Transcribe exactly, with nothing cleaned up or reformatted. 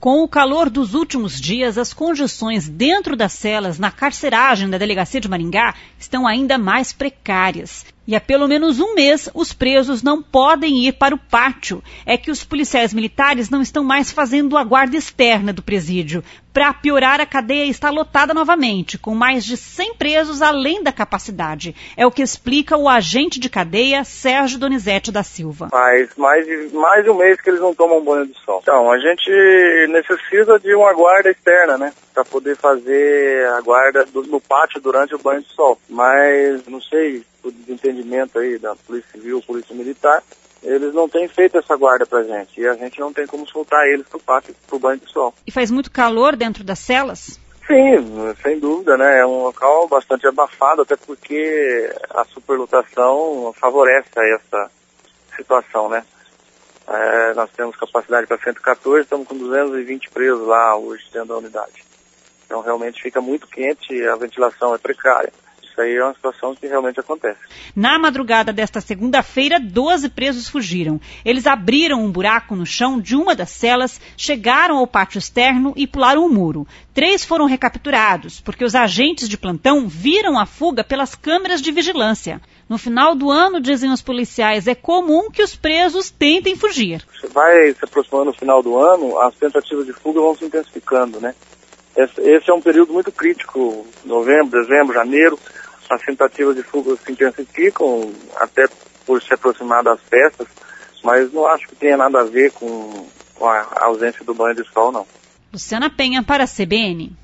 Com o calor dos últimos dias, as condições dentro das celas na carceragem da Delegacia de Maringá estão ainda mais precárias. E há pelo menos um mês, os presos não podem ir para o pátio. É que os policiais militares não estão mais fazendo a guarda externa do presídio. Para piorar, a cadeia está lotada novamente, com mais de cem presos além da capacidade. É o que explica o agente de cadeia, Sérgio Donizete da Silva. Faz mais de, mais de um mês que eles não tomam banho de sol. Então, a gente necessita de uma guarda externa, né? Para poder fazer a guarda do, no pátio durante o banho de sol. Mas, não sei, o desentendimento aí da Polícia Civil, Polícia Militar, eles não têm feito essa guarda pra gente. E a gente não tem como soltar eles pro pátio, pro banho de sol. E faz muito calor dentro das celas? Sim, sem dúvida, né? É um local bastante abafado, até porque a superlotação favorece essa situação, né? É, nós temos capacidade para cento e quatorze, estamos com duzentos e vinte presos lá hoje dentro da unidade. Então realmente fica muito quente e a ventilação é precária. Isso aí é uma situação que realmente acontece. Na madrugada desta segunda-feira, doze presos fugiram. Eles abriram um buraco no chão de uma das celas, chegaram ao pátio externo e pularam o muro. Três foram recapturados, porque os agentes de plantão viram a fuga pelas câmeras de vigilância. No final do ano, dizem os policiais, é comum que os presos tentem fugir. Vai se aproximando no final do ano, as tentativas de fuga vão se intensificando, né? Esse é um período muito crítico, novembro, dezembro, janeiro. As tentativas de fuga se intensificam, até por se aproximar das festas, mas não acho que tenha nada a ver com, com a ausência do banho de sol, não. Luciana Penha para a C B N.